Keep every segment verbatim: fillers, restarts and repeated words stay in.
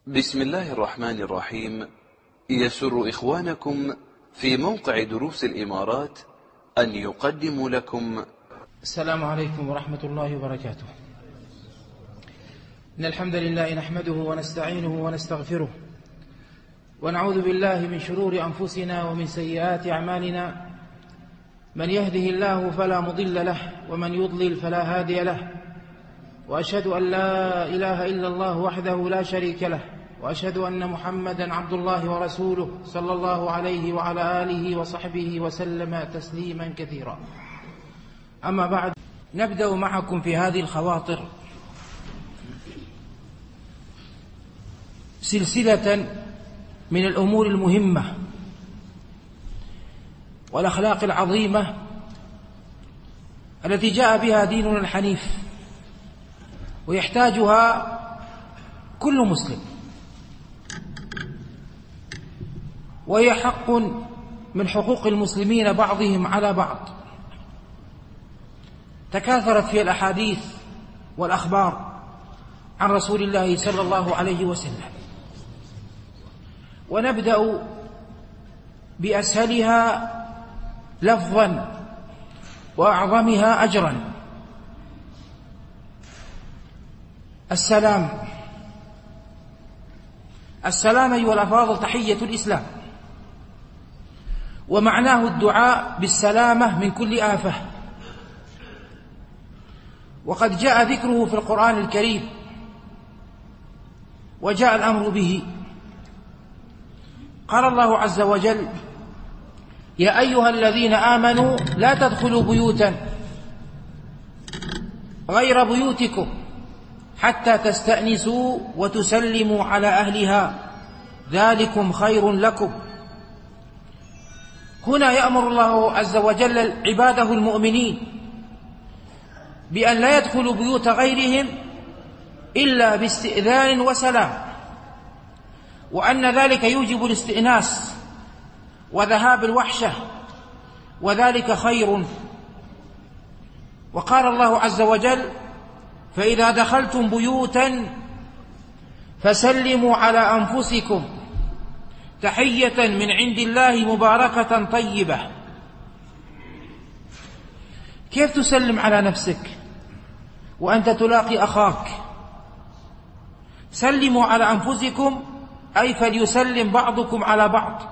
بسم الله الرحمن الرحيم. يسر إخوانكم في موقع دروس الإمارات أن يقدموا لكم السلام عليكم ورحمة الله وبركاته. إن الحمد لله نحمده ونستعينه ونستغفره ونعوذ بالله من شرور أنفسنا ومن سيئات أعمالنا. من يهده الله فلا مضل له ومن يضلل فلا هادي له، وأشهد أن لا إله إلا الله وحده لا شريك له، وأشهد أن محمدا عبد الله ورسوله صلى الله عليه وعلى آله وصحبه وسلم تسليما كثيرا. أما بعد، نبدأ معكم في هذه الخواطر سلسلة من الأمور المهمة والأخلاق العظيمة التي جاء بها ديننا الحنيف، ويحتاجها كل مسلم، وهي حق من حقوق المسلمين بعضهم على بعض، تكاثرت في الأحاديث والأخبار عن رسول الله صلى الله عليه وسلم. ونبدأ بأسهلها لفظا وأعظمها أجرا: السلام. السلام أيها الأفاضل تحية الإسلام، ومعناه الدعاء بالسلامة من كل آفة، وقد جاء ذكره في القرآن الكريم وجاء الأمر به. قال الله عز وجل: يا أيها الذين آمنوا لا تدخلوا بيوتا غير بيوتكم حتى تستأنسوا وتسلموا على أهلها ذلكم خير لكم. هنا يأمر الله عز وجل عباده المؤمنين بأن لا يدخلوا بيوت غيرهم إلا باستئذان وسلام، وأن ذلك يوجب الاستئناس وذهاب الوحشة، وذلك خير. وقال الله عز وجل: فإذا دخلتم بيوتا فسلموا على أنفسكم تحية من عند الله مباركة طيبة. كيف تسلم على نفسك وأنت تلاقي أخاك؟ سلموا على أنفسكم، أي فليسلم بعضكم على بعض،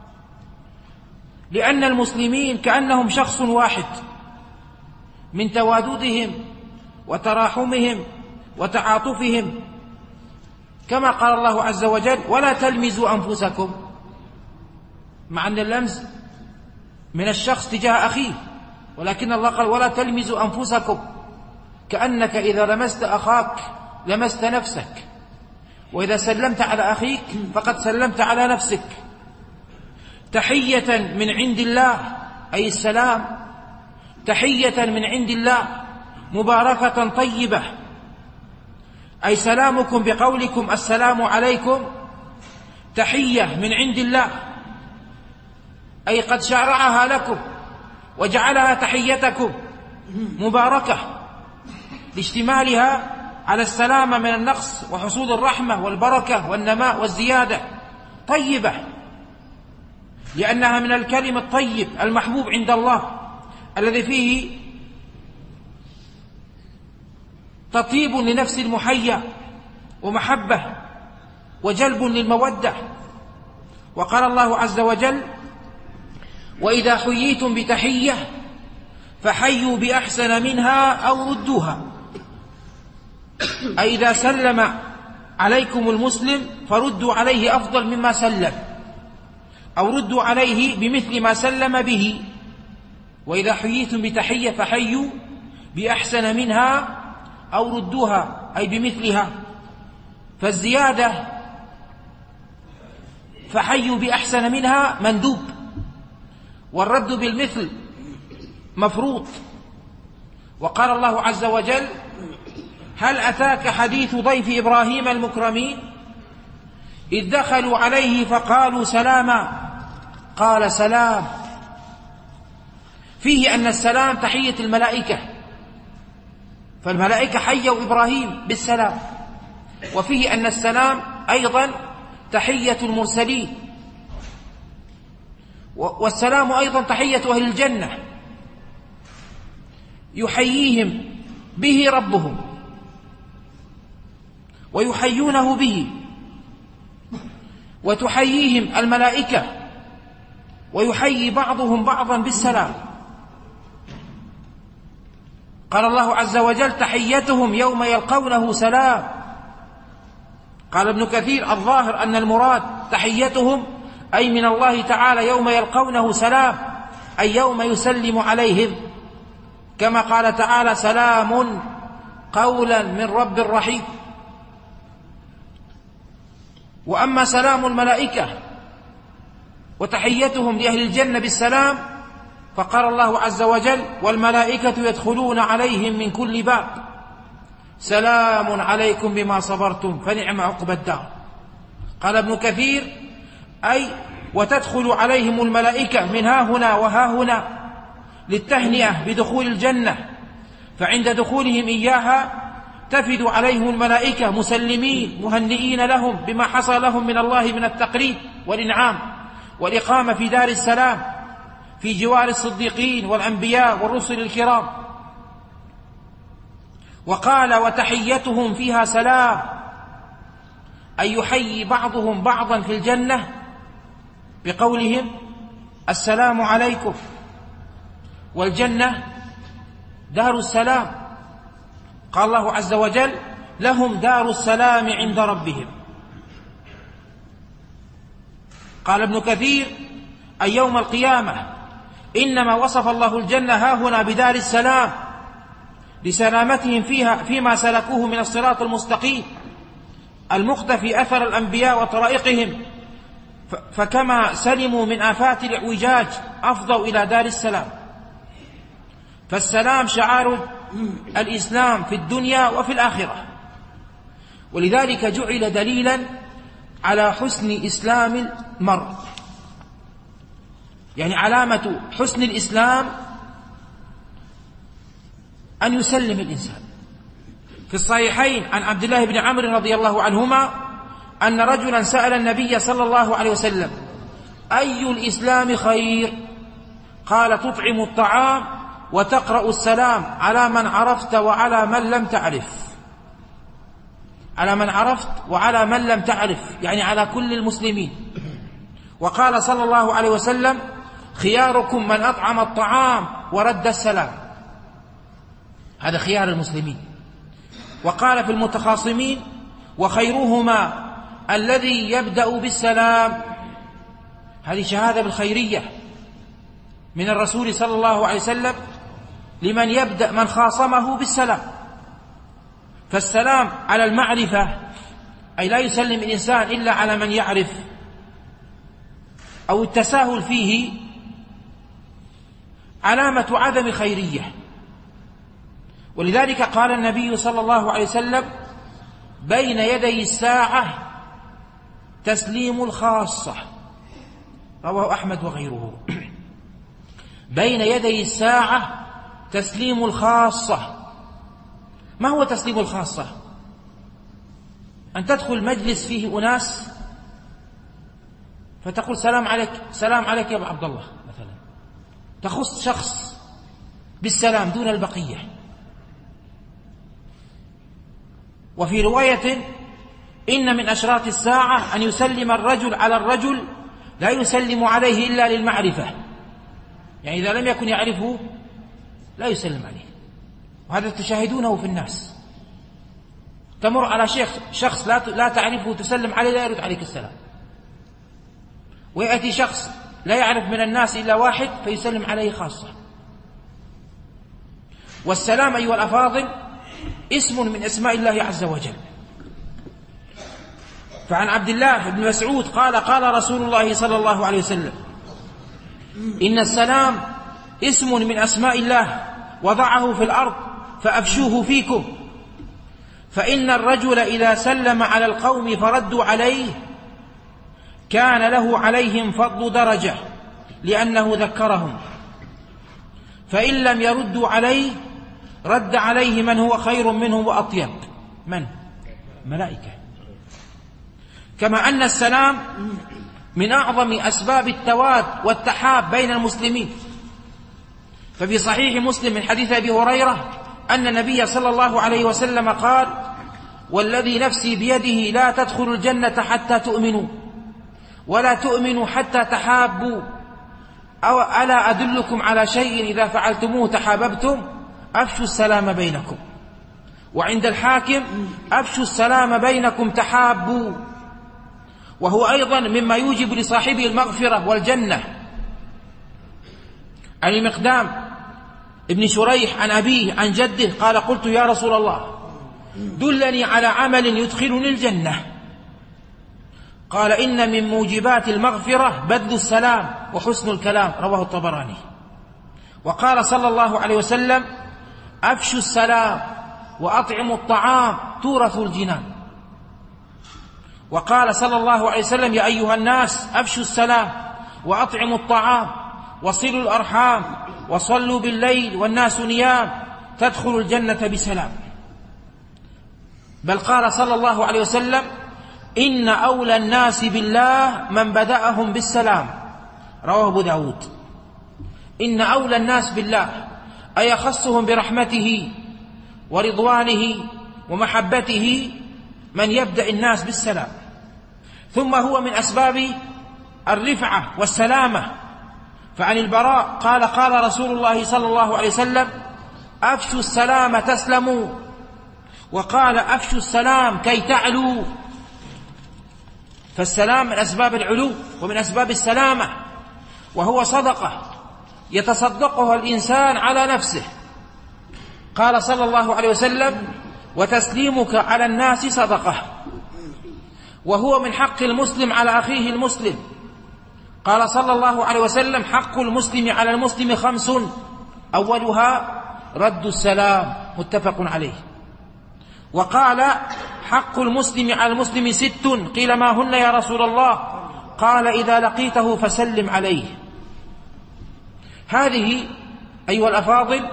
لأن المسلمين كأنهم شخص واحد من تواددهم وتراحمهم وتعاطفهم، كما قال الله عز وجل: ولا تلمزوا أنفسكم، مع أن اللمز من الشخص تجاه أخيه، ولكن الله قال: ولا تلمزوا أنفسكم، كأنك إذا لمست أخاك لمست نفسك، وإذا سلمت على أخيك فقد سلمت على نفسك. تحية من عند الله، أي السلام، تحية من عند الله مباركة طيبة، أي سلامكم بقولكم السلام عليكم تحية من عند الله، أي قد شرعها لكم وجعلها تحيتكم مباركة لاشتمالها على السلامة من النقص وحصول الرحمة والبركة والنماء والزيادة. طيبة لأنها من الكلم الطيب المحبوب عند الله، الذي فيه تطيب لنفس المحيا ومحبة وجلب للمودة. وقال الله عز وجل: وإذا حييتم بتحية فحيوا بأحسن منها أو ردوها، أي إذا سلم عليكم المسلم فردوا عليه أفضل مما سلم، أو ردوا عليه بمثل ما سلم به. وإذا حييتم بتحية فحيوا بأحسن منها أو ردوها، أي بمثلها. فالزيادة فحيوا بأحسن منها مندوب، والرد بالمثل مفروض. وقال الله عز وجل: هل أتاك حديث ضيف إبراهيم المكرمين إذ دخلوا عليه فقالوا سلاما قال سلام. فيه أن السلام تحية الملائكة، فالملائكة حيوا إبراهيم بالسلام، وفيه أن السلام أيضا تحية المرسلين، والسلام أيضا تحية أهل الجنة، يحييهم به ربهم ويحيونه به، وتحييهم الملائكة ويحيي بعضهم بعضا بالسلام. قال الله عز وجل: تحيتهم يوم يلقونه سلام. قال ابن كثير: الظاهر أن المراد تحيتهم أي من الله تعالى يوم يلقونه سلام، أي يوم يسلم عليهم، كما قال تعالى: سلام قولا من رب رحيم. وأما سلام الملائكة وتحيتهم لأهل الجنة بالسلام، فقال الله عز وجل: والملائكة يدخلون عليهم من كل باب سلام عليكم بما صبرتم فنعم عقبى الدار. قال ابن كثير: أي وتدخل عليهم الملائكة من ها هنا وها هنا للتهنئة بدخول الجنة، فعند دخولهم إياها تفد عليهم الملائكة مسلمين مهنئين لهم بما حصل لهم من الله من التقريب والإنعام والإقامة في دار السلام في جوار الصديقين والأنبياء والرسل الكرام. وقال: وتحيتهم فيها سلام، أي يحيي بعضهم بعضا في الجنة بقولهم: السلام عليكم. والجنة دار السلام، قال الله عز وجل: لهم دار السلام عند ربهم. قال ابن كثير: أي يوم القيامة، إنما وصف الله الجنة ها هنا بدار السلام لسلامتهم فيها فيما سلكوه من الصراط المستقيم المقتفي أثر الأنبياء وطرائقهم، فكما سلموا من آفات الاعوجاج أفضوا إلى دار السلام. فالسلام شعار الإسلام في الدنيا وفي الآخرة، ولذلك جعل دليلا على حسن إسلام المرء، يعني علامة حسن الإسلام أن يسلم الإنسان. في الصحيحين عن عبد الله بن عمرو رضي الله عنهما أن رجلا سأل النبي صلى الله عليه وسلم: أي الإسلام خير؟ قال: تطعم الطعام وتقرأ السلام على من عرفت وعلى من لم تعرف. على من عرفت وعلى من لم تعرف، يعني على كل المسلمين. وقال صلى الله عليه وسلم: خياركم من أطعم الطعام ورد السلام. هذا خيار المسلمين. وقال في المتخاصمين: وخيرهما الذي يبدأ بالسلام. هذه شهادة بالخيرية من الرسول صلى الله عليه وسلم لمن يبدأ من خاصمه بالسلام. فالسلام على المعرفة، أي لا يسلم الإنسان إلا على من يعرف، أو التساهل فيه علامة عدم خيرية. ولذلك قال النبي صلى الله عليه وسلم: بين يدي الساعة تسليم الخاصة. رواه أحمد وغيره. بين يدي الساعة تسليم الخاصة. ما هو تسليم الخاصة؟ أن تدخل مجلس فيه أناس فتقول: سلام عليك، سلام عليك يا أبو عبد الله مثلا، تخص شخص بالسلام دون البقية. وفي رواية: إن من أشراط الساعة أن يسلم الرجل على الرجل لا يسلم عليه إلا للمعرفة، يعني إذا لم يكن يعرفه لا يسلم عليه. وهذا تشاهدونه في الناس، تمر على شيخ شخص لا لا تعرفه تسلم عليه لا يرد عليك السلام، ويأتي شخص لا يعرف من الناس إلا واحد فيسلم عليه خاصة. والسلام أيها الأفاضل اسم من أسماء الله عز وجل. فعن عبد الله بن مسعود قال: قال رسول الله صلى الله عليه وسلم: إن السلام اسم من أسماء الله وضعه في الأرض فأفشوه فيكم، فإن الرجل إذا سلم على القوم فردوا عليه كان له عليهم فضل درجة لأنه ذكرهم، فإن لم يردوا عليه رد عليه من هو خير منه وأطيب. من؟ ملائكة. كما أن السلام من أعظم أسباب التواد والتحاب بين المسلمين. ففي صحيح مسلم من حديث أبي هريرة أن النبي صلى الله عليه وسلم قال: والذي نفسي بيده لا تدخلوا الجنة حتى تؤمنوا ولا تؤمنوا حتى تحابوا، أو ألا أدلكم على شيء إذا فعلتموه تحاببتم؟ أفشوا السلام بينكم. وعند الحاكم: أفشوا السلام بينكم تحابوا. وهو أيضا مما يوجب لصاحبه المغفرة والجنة. عن المقدام ابن شريح عن أبيه عن جده قال: قلت يا رسول الله دلني على عمل يدخلني الجنة. قال: إن من موجبات المغفرة بذل السلام وحسن الكلام. رواه الطبراني. وقال صلى الله عليه وسلم: أفشوا السلام وأطعموا الطعام تورثوا الجنان. وقال صلى الله عليه وسلم: يا أيها الناس أفشوا السلام وأطعموا الطعام وصلوا الأرحام وصلوا بالليل والناس نيام تدخلوا الجنة بسلام. بل قال صلى الله عليه وسلم: إن أولى الناس بالله من بدأهم بالسلام. رواه أبو داود. إن أولى الناس بالله أي يخصهم برحمته ورضوانه ومحبته من يبدأ الناس بالسلام. ثم هو من أسباب الرفعة والسلامة. فعن البراء قال: قال رسول الله صلى الله عليه وسلم: أفشوا السلام تسلموا. وقال: أفشوا السلام كي تعلوا. فالسلام من أسباب العلو ومن أسباب السلامة، وهو صدقة يتصدقها الإنسان على نفسه. قال صلى الله عليه وسلم: وتسليمك على الناس صدقة. وهو من حق المسلم على أخيه المسلم. قال صلى الله عليه وسلم: حق المسلم على المسلم خمس أولها رد السلام. متفق عليه. وقال: حق المسلم على المسلم ست. قيل: ما هن يا رسول الله؟ قال: إذا لقيته فسلم عليه. هذه أيها الأفاضل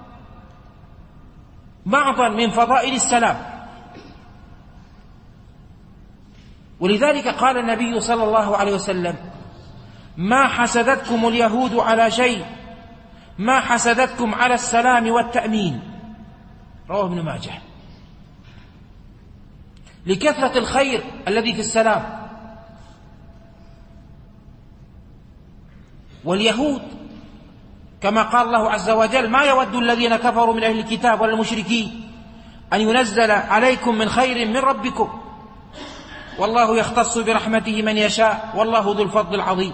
بعضا من فضائل السلام. ولذلك قال النبي صلى الله عليه وسلم: ما حسدتكم اليهود على شيء ما حسدتكم على السلام والتأمين. رواه ابن ماجه. لكثرة الخير الذي في السلام. واليهود كما قال الله عز وجل: ما يود الذين كفروا من أهل الكتاب ولا المشركين أن ينزل عليكم من خير من ربكم والله يختص برحمته من يشاء والله ذو الفضل العظيم.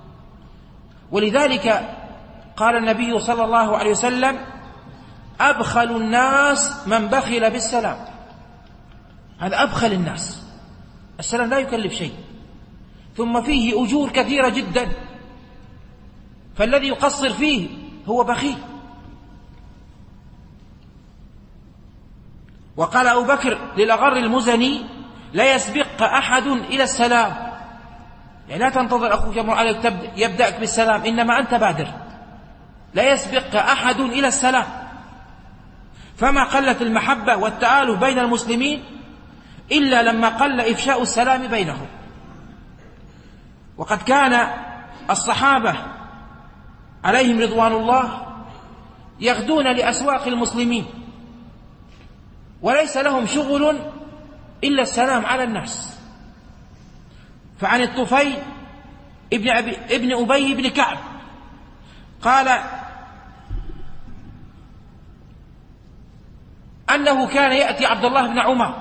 ولذلك قال النبي صلى الله عليه وسلم: أبخل الناس من بخل بالسلام. هذا أبخل الناس. السلام لا يكلف شيء، ثم فيه أجور كثيرة جدا، فالذي يقصر فيه هو بخيل. وقال أبو بكر للأغر المزني: لا يسبق أحد إلى السلام. يعني لا تنتظر أخوك يمر عليك يبدأك بالسلام، إنما أنت بادر. لا يسبق أحد إلى السلام. فما قلت المحبة والتآلف بين المسلمين إلا لما قل إفشاء السلام بينهم. وقد كان الصحابة عليهم رضوان الله يغدون لأسواق المسلمين وليس لهم شغل إلا السلام على الناس. فعن الطفيل ابن, أبي ابن أبي بن كعب قال أنه كان يأتي عبد الله بن عمر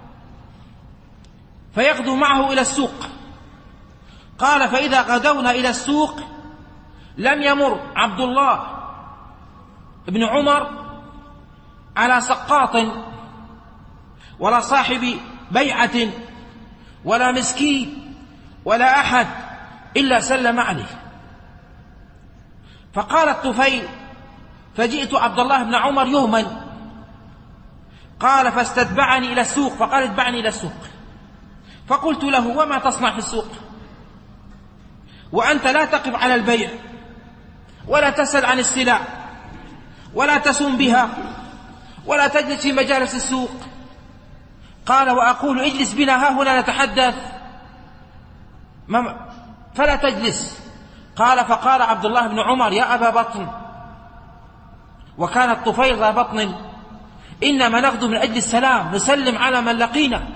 فيغدو معه إلى السوق. قال: فإذا غدونا إلى السوق لم يمر عبد الله بن عمر على سقاط ولا صاحب بيعة ولا مسكين ولا أحد إلا سلم عليه. فقال الطفيل: فجئت عبد الله بن عمر يوما. قال: فاستتبعني إلى السوق. فقال: اتبعني إلى السوق. فقلت له: وما تصنع في السوق وأنت لا تقف على البيع ولا تسأل عن السلع ولا تسم بها ولا تجلس في مجالس السوق؟ قال: وأقول اجلس بنا ها هنا نتحدث فلا تجلس. قال فقال عبد الله بن عمر يا أبا بطن، وكانت طفيل ذا بطن، إنما نغدو من أجل السلام نسلم على من لقينا.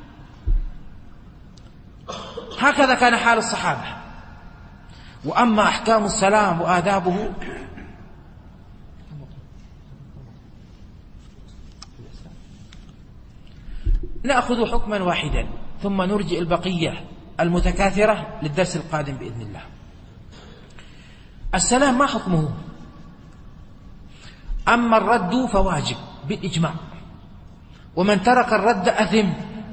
هكذا كان حال الصحابة. وأما أحكام السلام وآدابه نأخذ حكما واحدا ثم نرجئ البقية المتكاثرة للدرس القادم بإذن الله. السلام ما حكمه؟ أما الرد فواجب بالإجماع، ومن ترك الرد أثم.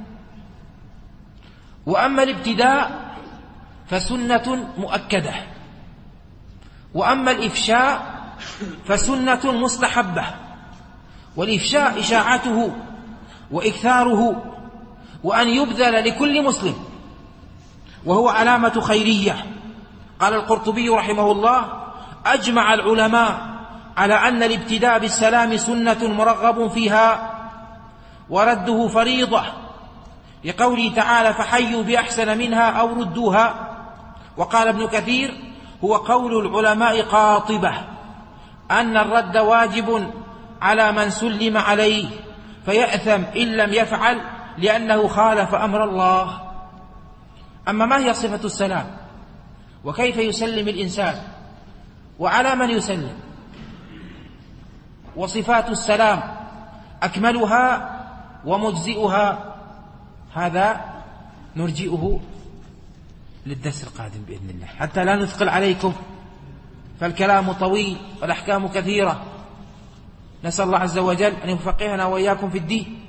وأما الابتداء فسنة مؤكدة، وأما الإفشاء فسنة مستحبة. والإفشاء إشاعته وإكثاره، وأن يبذل لكل مسلم، وهو علامة خيرية. قال القرطبي رحمه الله أجمع العلماء على أن الابتداء بالسلام سنة مرغب فيها، ورده فريضة، لقوله تعالى فحيوا بأحسن منها أو ردوها. وقال ابن كثير هو قول العلماء قاطبة أن الرد واجب على من سلم عليه، فيأثم إن لم يفعل لأنه خالف أمر الله. أما ما هي صفة السلام؟ وكيف يسلم الإنسان؟ وعلى من يسلم؟ وصفات السلام أكملها ومجزئها، هذا نرجئه للدرس القادم بإذن الله، حتى لا نثقل عليكم، فالكلام طويل والأحكام كثيرة. نسأل الله عز وجل أن يفقهنا وإياكم في الدين.